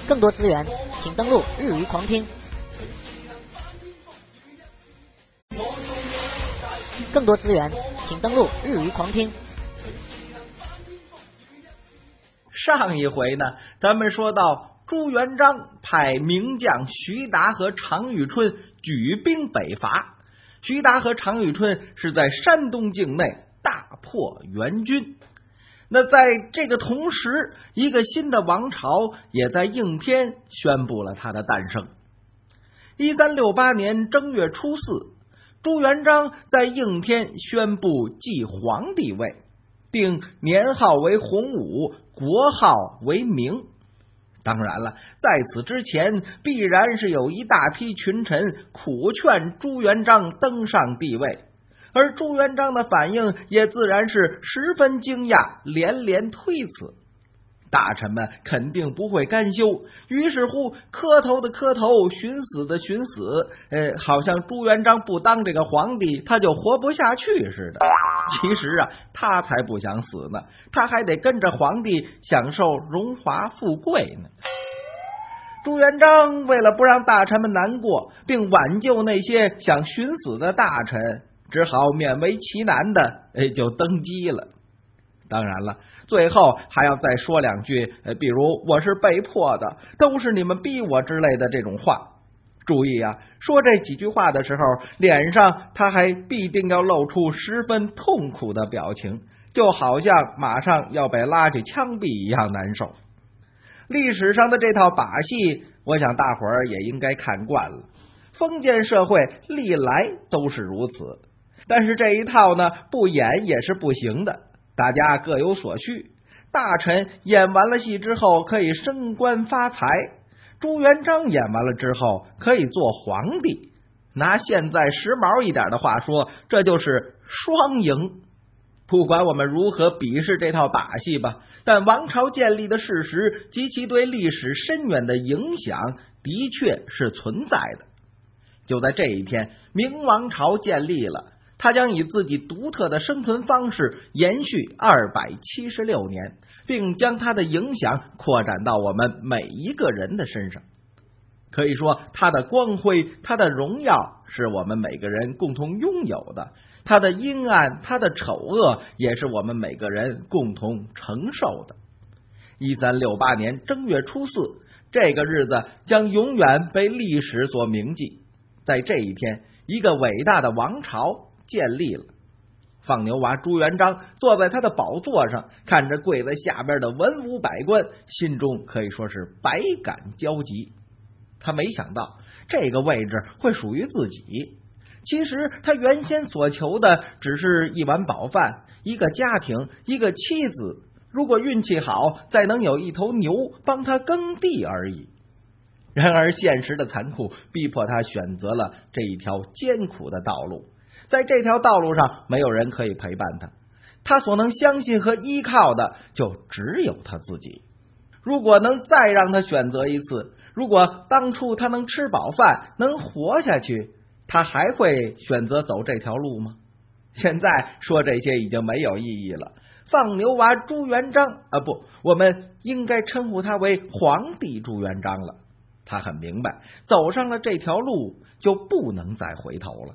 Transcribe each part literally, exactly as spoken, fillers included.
更多资源请登录日语狂听。更多资源请登录日语狂听。 上一回呢，咱们说到朱元璋派名将徐达和常遇春举兵北伐，徐达和常遇春是在山东境内大破元军。那在这个同时，一个新的王朝也在应天宣布了它的诞生。一三六八年正月初四，朱元璋在应天宣布继皇帝位，并年号为洪武，国号为明。当然了，在此之前必然是有一大批群臣苦劝朱元璋登上帝位，而朱元璋的反应也自然是十分惊讶，连连推辞。大臣们肯定不会甘休，于是乎磕头的磕头，寻死的寻死，呃，好像朱元璋不当这个皇帝他就活不下去似的。其实啊，他才不想死呢，他还得跟着皇帝享受荣华富贵呢。朱元璋为了不让大臣们难过，并挽救那些想寻死的大臣，只好勉为其难的哎就登基了。当然了，最后还要再说两句，比如我是被迫的，都是你们逼我之类的这种话。注意啊，说这几句话的时候，脸上他还必定要露出十分痛苦的表情，就好像马上要被拉去枪毙一样难受。历史上的这套把戏，我想大伙儿也应该看惯了，封建社会历来都是如此。但是这一套呢，不演也是不行的，大家各有所需。大臣演完了戏之后可以升官发财，朱元璋演完了之后可以做皇帝。拿现在时髦一点的话说，这就是双赢。不管我们如何鄙视这套把戏吧，但王朝建立的事实及其对历史深远的影响的确是存在的。就在这一天，明王朝建立了，他将以自己独特的生存方式延续二百七十六年，并将他的影响扩展到我们每一个人的身上。可以说，他的光辉，他的荣耀是我们每个人共同拥有的，他的阴暗，他的丑恶也是我们每个人共同承受的。一三六八年正月初四，这个日子将永远被历史所铭记。在这一天，一个伟大的王朝建立了。放牛娃朱元璋坐在他的宝座上，看着跪在下边的文武百官，心中可以说是百感交集。他没想到这个位置会属于自己。其实他原先所求的只是一碗饱饭，一个家庭，一个妻子，如果运气好，再能有一头牛帮他耕地而已。然而现实的残酷逼迫他选择了这一条艰苦的道路，在这条道路上没有人可以陪伴他，他所能相信和依靠的就只有他自己。如果能再让他选择一次，如果当初他能吃饱饭，能活下去，他还会选择走这条路吗？现在说这些已经没有意义了。放牛娃朱元璋啊，不，我们应该称呼他为皇帝朱元璋了。他很明白，走上了这条路就不能再回头了。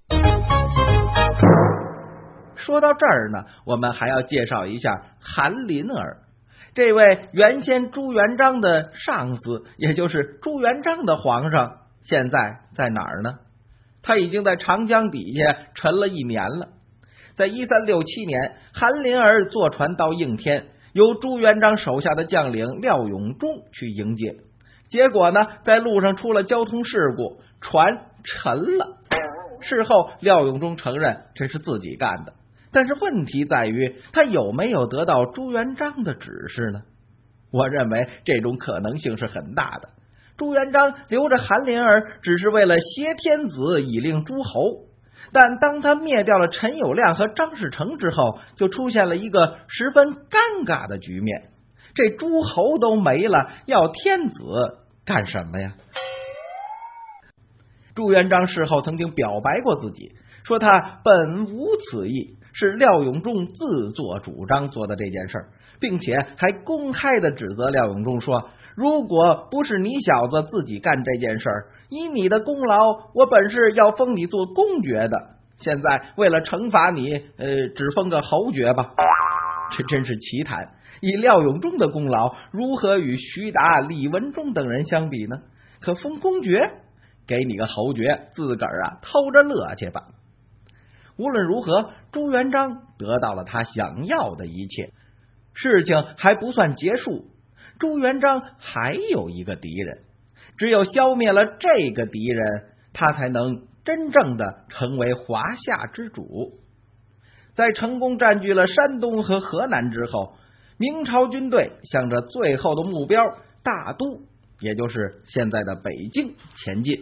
说到这儿呢，我们还要介绍一下韩林儿。这位原先朱元璋的上司，也就是朱元璋的皇上，现在在哪儿呢？他已经在长江底下沉了一年了。在一三六七年，韩林儿坐船到应天，由朱元璋手下的将领廖永忠去迎接。结果呢，在路上出了交通事故，船沉了。事后廖永忠承认这是自己干的，但是问题在于他有没有得到朱元璋的指示呢？我认为这种可能性是很大的。朱元璋留着韩林儿只是为了挟天子以令诸侯，但当他灭掉了陈友谅和张士诚之后，就出现了一个十分尴尬的局面。这诸侯都没了，要天子干什么呀？朱元璋事后曾经表白过自己，说他本无此意，是廖永忠自作主张做的这件事儿，并且还公开的指责廖永忠说， 如果不是你小子自己干这件事儿，以你的功劳，我本是要封你做公爵的。现在为了惩罚你，呃，只封个侯爵吧。这真是奇谈！以廖永忠的功劳，如何与徐达、李文忠等人相比呢？可封公爵，给你个侯爵，自个儿啊偷着乐去吧。无论如何，朱元璋得到了他想要的一切。事情还不算结束，朱元璋还有一个敌人，只有消灭了这个敌人，他才能真正的成为华夏之主。在成功占据了山东和河南之后，明朝军队向着最后的目标大都，也就是现在的北京前进。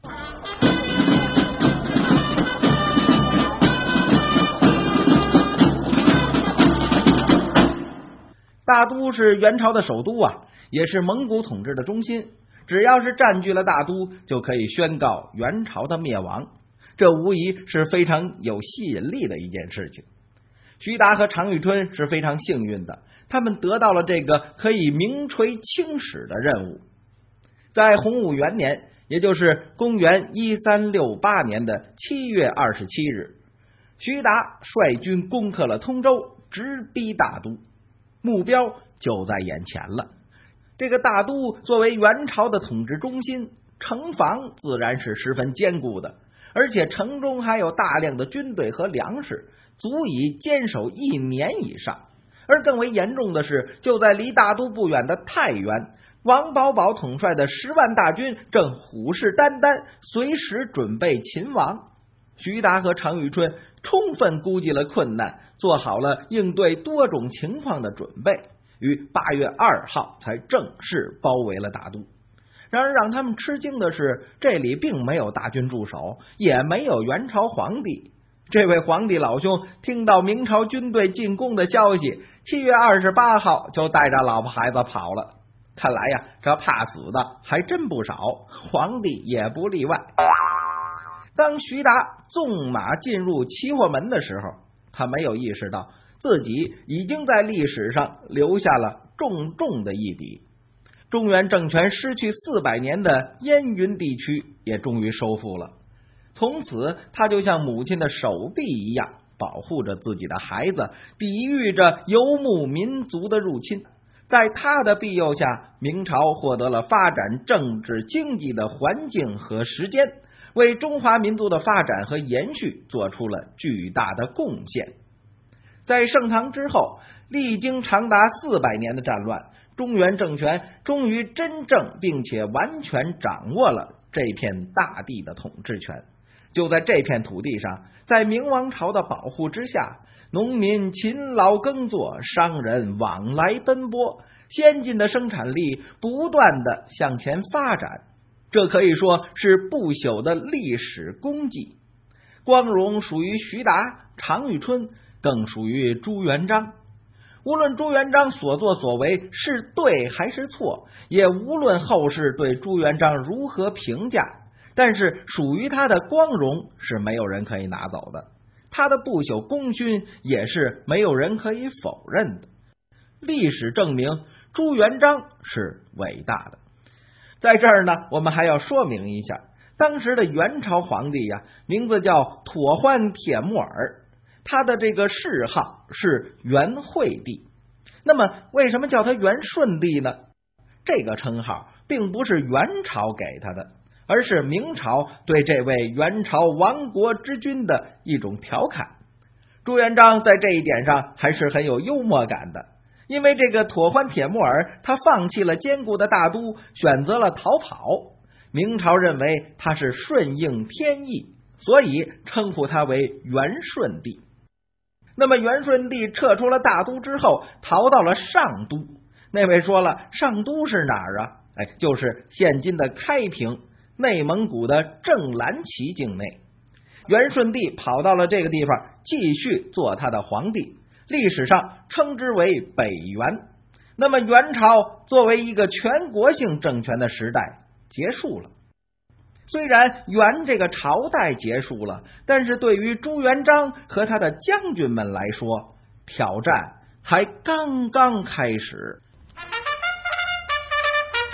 大都是元朝的首都啊，也是蒙古统治的中心。只要是占据了大都，就可以宣告元朝的灭亡。这无疑是非常有吸引力的一件事情。徐达和常遇春是非常幸运的，他们得到了这个可以名垂青史的任务。在洪武元年，也就是公元一三六八年的七月二十七日，徐达率军攻克了通州，直逼大都，目标就在眼前了。这个大都作为元朝的统治中心，城防自然是十分坚固的，而且城中还有大量的军队和粮食，足以坚守一年以上。而更为严重的是，就在离大都不远的太原，王保保统帅的十万大军正虎视眈眈，随时准备擒王。徐达和常遇春充分估计了困难，做好了应对多种情况的准备，于八月二号才正式包围了大都。然而让他们吃惊的是，这里并没有大军驻守，也没有元朝皇帝。这位皇帝老兄听到明朝军队进攻的消息，七月二十八号就带着老婆孩子跑了。看来呀，这怕死的还真不少，皇帝也不例外。当徐达纵马进入齐火门的时候，他没有意识到自己已经在历史上留下了重重的一笔。中原政权失去四百年的燕云地区也终于收复了，从此他就像母亲的手臂一样，保护着自己的孩子，抵御着游牧民族的入侵。在他的庇佑下，明朝获得了发展政治经济的环境和时间，为中华民族的发展和延续做出了巨大的贡献。在盛唐之后，历经长达四百年的战乱，中原政权终于真正并且完全掌握了这片大地的统治权。就在这片土地上，在明王朝的保护之下，农民勤劳耕作，商人往来奔波，先进的生产力不断的向前发展，这可以说是不朽的历史功绩。光荣属于徐达、常遇春，更属于朱元璋。无论朱元璋所作所为是对还是错，也无论后世对朱元璋如何评价，但是属于他的光荣是没有人可以拿走的，他的不朽功勋也是没有人可以否认的。历史证明朱元璋是伟大的。在这儿呢，我们还要说明一下，当时的元朝皇帝呀，名字叫妥欢帖木儿，他的这个谥号是元惠帝。那么为什么叫他元顺帝呢？这个称号并不是元朝给他的，而是明朝对这位元朝亡国之君的一种调侃。朱元璋在这一点上还是很有幽默感的，因为这个妥欢帖木儿他放弃了坚固的大都，选择了逃跑。明朝认为他是顺应天意，所以称呼他为元顺帝。那么元顺帝撤出了大都之后，逃到了上都。那位说了，上都是哪儿啊？哎，就是现今的开平，内蒙古的正蓝旗境内。元顺帝跑到了这个地方，继续做他的皇帝，历史上称之为北元。那么元朝作为一个全国性政权的时代结束了。虽然元这个朝代结束了，但是对于朱元璋和他的将军们来说，挑战还刚刚开始。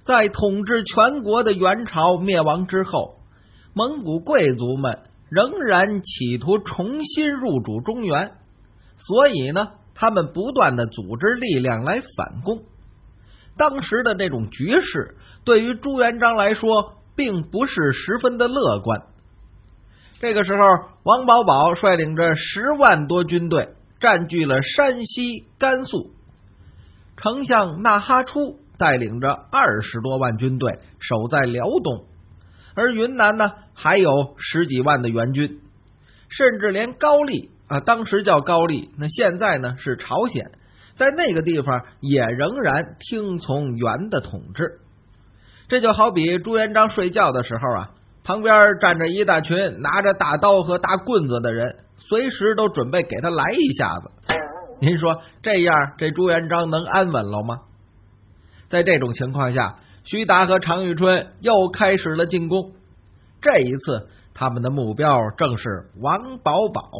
在统治全国的元朝灭亡之后，蒙古贵族们仍然企图重新入主中原，所以呢，他们不断的组织力量来反攻。当时的这种局势对于朱元璋来说并不是十分的乐观。这个时候，王保保率领着十万多军队占据了山西、甘肃，丞相纳哈出带领着二十多万军队守在辽东，而云南呢还有十几万的援军，甚至连高丽啊，当时叫高丽，那现在呢是朝鲜，在那个地方也仍然听从元的统治。这就好比朱元璋睡觉的时候啊，旁边站着一大群拿着大刀和大棍子的人，随时都准备给他来一下子。您说这样这朱元璋能安稳了吗？在这种情况下，徐达和常遇春又开始了进攻。这一次他们的目标正是王保保。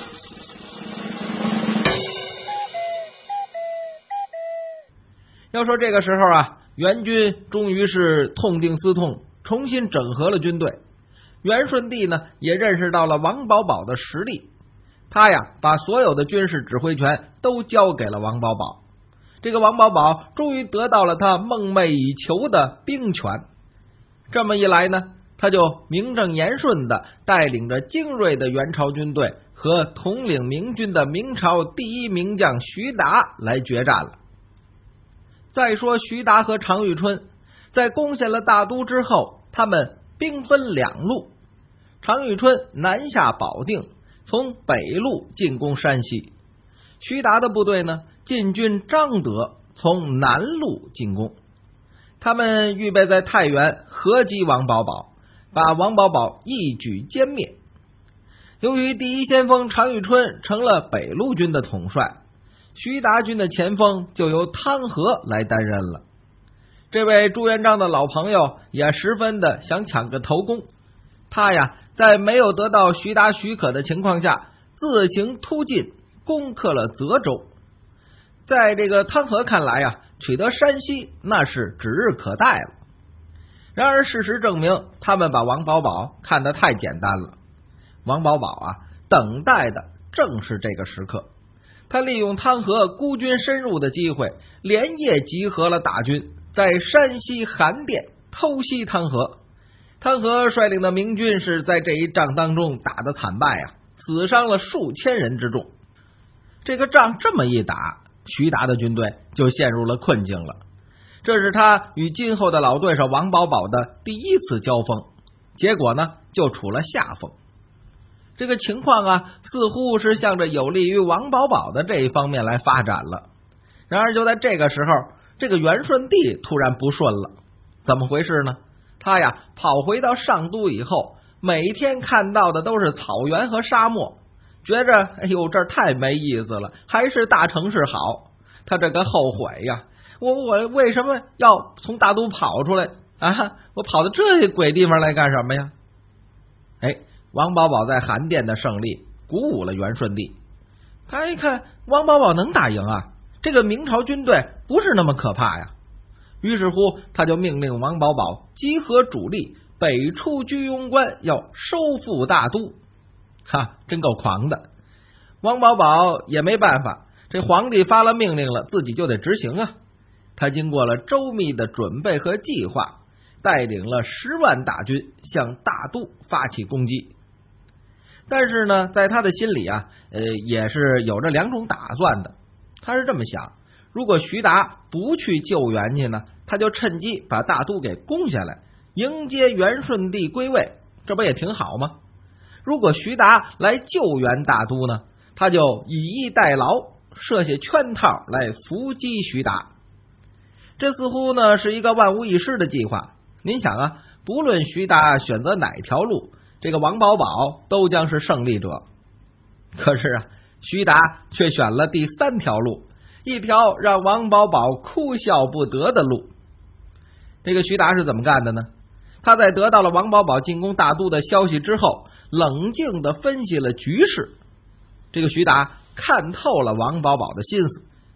要说这个时候啊，元军终于是痛定思痛，重新整合了军队。元顺帝呢也认识到了王保保的实力，他呀把所有的军事指挥权都交给了王保保。这个王保保终于得到了他梦寐以求的兵权。这么一来呢，他就名正言顺的带领着精锐的元朝军队和统领明军的明朝第一名将徐达来决战了。再说徐达和常遇春在攻下了大都之后，他们兵分两路，常遇春南下保定，从北路进攻山西；徐达的部队呢，进军张德，从南路进攻。他们预备在太原合击王保保，把王保保一举歼灭。由于第一先锋常遇春成了北路军的统帅，徐达军的前锋就由汤和来担任了。这位朱元璋的老朋友也十分的想抢个头功，他呀在没有得到徐达许可的情况下，自行突进，攻克了泽州。在这个汤和看来啊，取得山西那是指日可待了。然而事实证明，他们把王保保看得太简单了。王保保啊，等待的正是这个时刻。他利用汤和孤军深入的机会，连夜集合了大军，在山西韩店偷袭汤和。汤和率领的明军是在这一仗当中打得惨败啊，死伤了数千人之众。这个仗这么一打，徐达的军队就陷入了困境了。这是他与今后的老对手王保保的第一次交锋，结果呢就处了下风。这个情况啊，似乎是向着有利于王保保的这一方面来发展了。然而就在这个时候，这个元顺帝突然不顺了。怎么回事呢？他呀跑回到上都以后，每天看到的都是草原和沙漠，觉着哎呦这儿太没意思了，还是大城市好。他这个后悔呀，我我为什么要从大都跑出来啊？我跑到这鬼地方来干什么呀？哎，王保保在韩店的胜利鼓舞了元顺帝。他一看王保保能打赢啊，这个明朝军队不是那么可怕呀。于是乎，他就命令王保保集合主力，北出居庸关，要收复大都。哈，真够狂的。王保保也没办法，这皇帝发了命令了，自己就得执行啊。他经过了周密的准备和计划，带领了十万大军向大都发起攻击。但是呢，在他的心里啊，呃，也是有着两种打算的。他是这么想，如果徐达不去救援去呢，他就趁机把大都给攻下来，迎接元顺帝归位，这不也挺好吗？如果徐达来救援大都呢，他就以逸待劳，设下圈套来伏击徐达。这似乎呢是一个万无一失的计划。您想啊，不论徐达选择哪条路，这个王保保都将是胜利者。可是啊，徐达却选了第三条路，一条让王保保哭笑不得的路。这个徐达是怎么干的呢？他在得到了王保保进攻大都的消息之后，冷静地分析了局势。这个徐达看透了王保保的心思，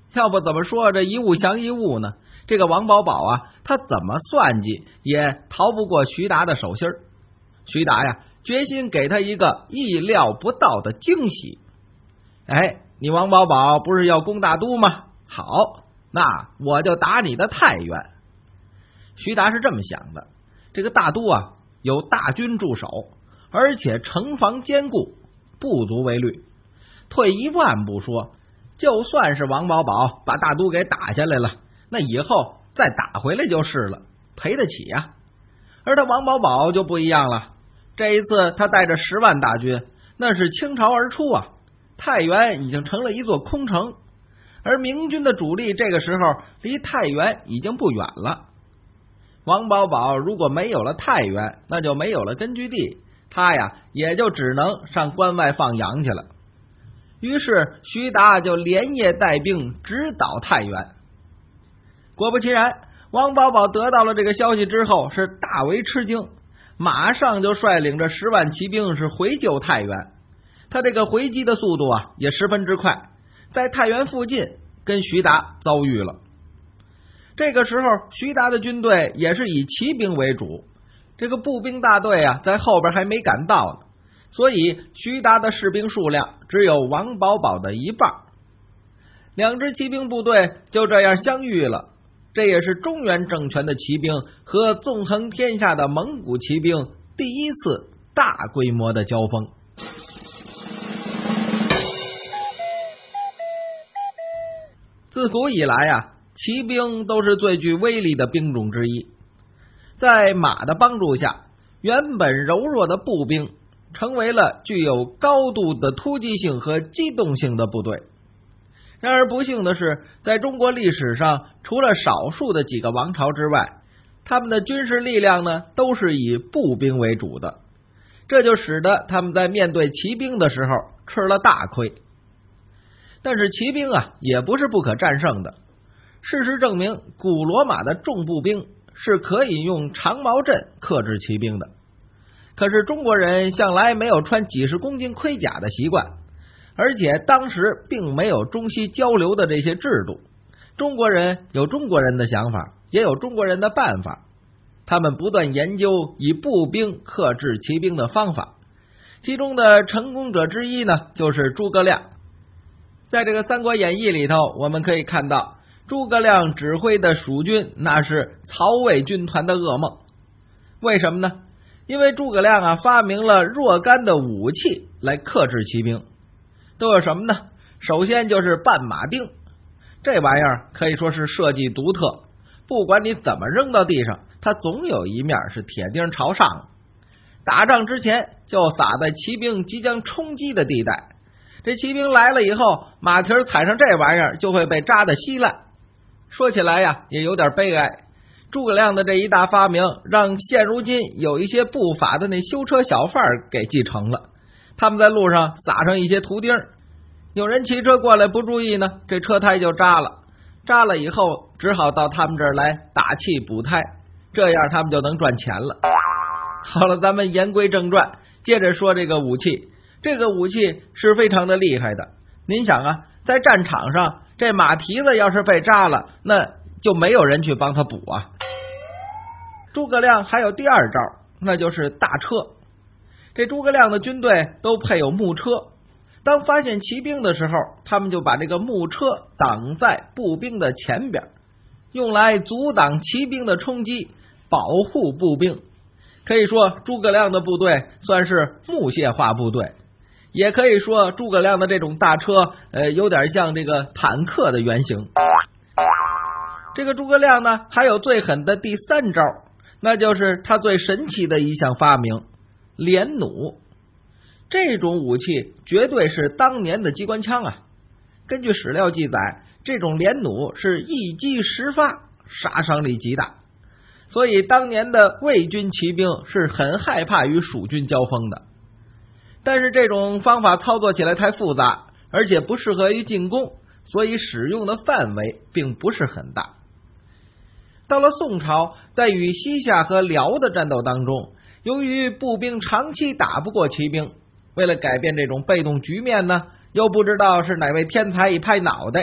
要不怎么说这一物降一物呢？这个王保保啊，他怎么算计也逃不过徐达的手心儿。徐达呀，决心给他一个意料不到的惊喜。哎，你王保保不是要攻大都吗？好，那我就打你的太原。徐达是这么想的，这个大都啊有大军驻守，而且城防坚固，不足为虑。退一万步说，就算是王保保把大都给打下来了，那以后再打回来就是了，赔得起呀。而他王保保就不一样了，这一次他带着十万大军，那是倾巢而出啊！太原已经成了一座空城，而明军的主力这个时候离太原已经不远了。王保保如果没有了太原，那就没有了根据地，他呀也就只能上关外放羊去了。于是徐达就连夜带兵直捣太原。果不其然，王保保得到了这个消息之后是大为吃惊，马上就率领着十万骑兵是回救太原。他这个回击的速度啊也十分之快，在太原附近跟徐达遭遇了。这个时候徐达的军队也是以骑兵为主，这个步兵大队啊在后边还没赶到呢，所以徐达的士兵数量只有王保保的一半。两支骑兵部队就这样相遇了，这也是中原政权的骑兵和纵横天下的蒙古骑兵第一次大规模的交锋。自古以来啊，骑兵都是最具威力的兵种之一。在马的帮助下，原本柔弱的步兵成为了具有高度的突击性和机动性的部队。然而不幸的是，在中国历史上，除了少数的几个王朝之外，他们的军事力量呢都是以步兵为主的，这就使得他们在面对骑兵的时候吃了大亏。但是骑兵啊也不是不可战胜的，事实证明古罗马的重步兵是可以用长矛阵克制骑兵的。可是中国人向来没有穿几十公斤盔甲的习惯，而且当时并没有中西交流的这些制度，中国人有中国人的想法，也有中国人的办法，他们不断研究以步兵克制骑兵的方法，其中的成功者之一呢就是诸葛亮。在这个《三国演义》里头，我们可以看到诸葛亮指挥的蜀军那是曹魏军团的噩梦。为什么呢？因为诸葛亮啊发明了若干的武器来克制骑兵。都有什么呢？首先就是绊马钉，这玩意儿可以说是设计独特，不管你怎么扔到地上，它总有一面是铁钉朝上。打仗之前就撒在骑兵即将冲击的地带，这骑兵来了以后，马蹄踩上这玩意儿就会被扎得稀烂。说起来呀也有点悲哀，诸葛亮的这一大发明让现如今有一些不法的那修车小贩给继承了，他们在路上撒上一些图钉，有人骑车过来不注意呢，这车胎就扎了，扎了以后只好到他们这儿来打气补胎，这样他们就能赚钱了。好了，咱们言归正传，接着说这个武器。这个武器是非常的厉害的，您想啊，在战场上这马蹄子要是被扎了，那就没有人去帮他补啊。诸葛亮还有第二招，那就是大车。这诸葛亮的军队都配有木车，当发现骑兵的时候，他们就把这个木车挡在步兵的前边，用来阻挡骑兵的冲击，保护步兵。可以说诸葛亮的部队算是木械化部队，也可以说诸葛亮的这种大车呃，有点像这个坦克的原型。这个诸葛亮呢还有最狠的第三招，那就是他最神奇的一项发明，连弩。这种武器绝对是当年的机关枪啊！根据史料记载，这种连弩是一击十发，杀伤力极大，所以当年的魏军骑兵是很害怕与蜀军交锋的。但是这种方法操作起来太复杂，而且不适合于进攻，所以使用的范围并不是很大。到了宋朝，在与西夏和辽的战斗当中，由于步兵长期打不过骑兵，为了改变这种被动局面呢，又不知道是哪位天才一拍脑袋，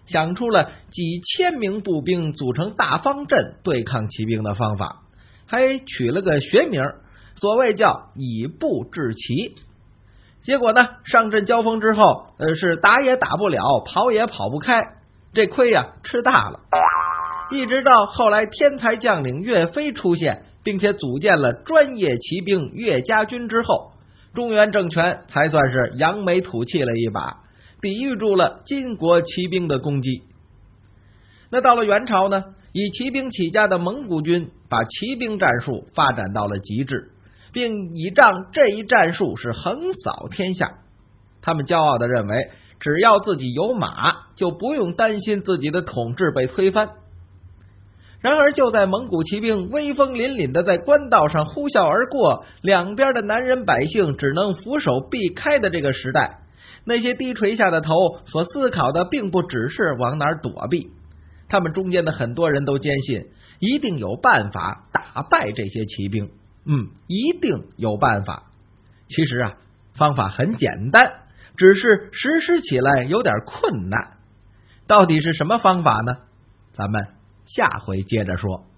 想出了几千名步兵组成大方阵对抗骑兵的方法，还取了个学名，所谓叫以步制骑。结果呢，上阵交锋之后，呃，是打也打不了，跑也跑不开，这亏呀、啊、吃大了。一直到后来天才将领岳飞出现，并且组建了专业骑兵岳家军之后，中原政权才算是扬眉吐气了一把，抵御住了金国骑兵的攻击。那到了元朝呢，以骑兵起家的蒙古军把骑兵战术发展到了极致，并倚仗这一战术是横扫天下。他们骄傲地认为，只要自己有马，就不用担心自己的统治被推翻。然而就在蒙古骑兵威风凛凛的在官道上呼啸而过，两边的男人百姓只能俯首避开的这个时代，那些低垂下的头所思考的并不只是往哪儿躲避，他们中间的很多人都坚信一定有办法打败这些骑兵。嗯，一定有办法。其实啊，方法很简单，只是实施起来有点困难。到底是什么方法呢？咱们下回接着说。